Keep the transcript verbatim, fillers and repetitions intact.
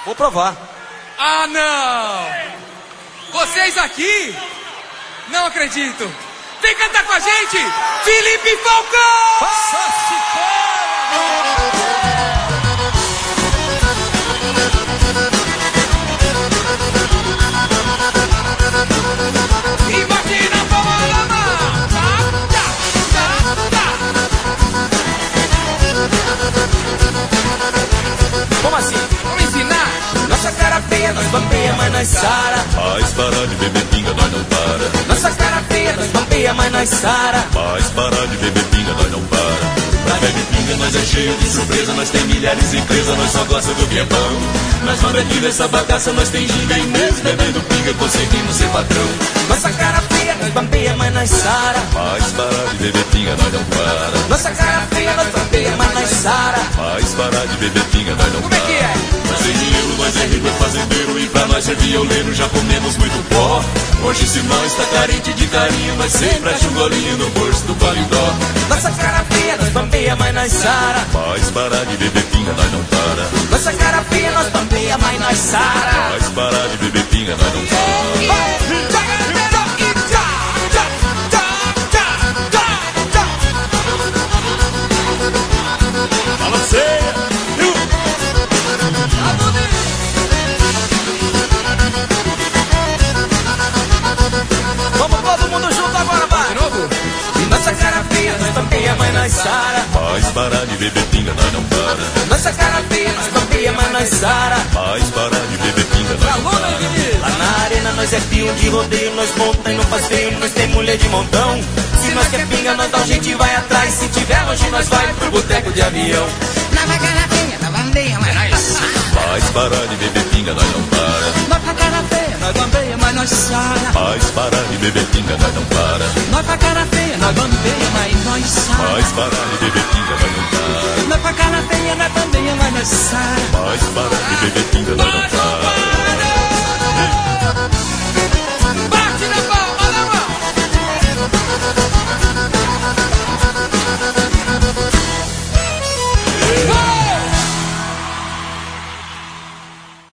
Vou provar. Ah, não! Vocês aqui? Não acredito. Vem cantar com a gente, Felipe Falcão! Nossa Imagina Panorama! Tá, tá, tá, tá. Como assim? Vamos ensinar? Nossa cara feia, nós bambeia, mas nós sara. Faz parar de beber pinga, nós não para. Nossa cara feia, nós bambeia, mas nós sara. Faz parar de beber pinga, nós não para. Pra beber pinga, nós é cheio de surpresa. Nós tem milhares de empresas, nós só gosta do que é bom. Nós vamos aqui nessa bagaça, nós tem ginga e mesmo bebendo pinga conseguimos ser patrão. Nossa cara feia, nós bambeia, mas nós sara. Faz parar de beber pinga, nós não para. Nossa cara feia, nós bambeia, mas nós sara. Faz parar de beber pinga, nós não Como é para. que é? Nós tem dinheiro, nós é rico, é fazendeiro. E pra nós ser violeiro já comemos muito pó. Hoje se nós tá carente de carinho, nós sempre acha um golinho no bolso do paletó. Nossa cara feia, nós bambeia, mas nós sara. Faz parar de beber pinga, nós não para. Nossa cara feia, nós bambeia, mas nós sara. Faz parar de beber pinga, nós não para. Balanceia! Vamos todo mundo junto agora, vai! De novo? Nossa cara feia, nós bambeia, mas nós sara. Faz parar de beber pinga, nós não para. Nossa cara feia, nós bambeia, mas nós sara. Faz parar de beber pinga, nós não Alô, meu querido! Lá na arena nós é fio de rodeio, nós monta e não faz feio, nós tem mulher de montão. Se nós quer pinga, nós dá um jeito e vai atrás. Se tiver longe, nós vai pro boteco de avião. Nova cara feia, nova bandeia, mas nós sara. Faz parar de beber pinga, nós não para. Nova cara feia, nós bandeia, mas nós sara. Faz parar de beber pinga, nós não para. Nova cara feia, nós bandeia, mas nós sara. Faz parar de beber pinga, nós não para. Nova cara feia, nós bandeia, mas nós sara. Faz parar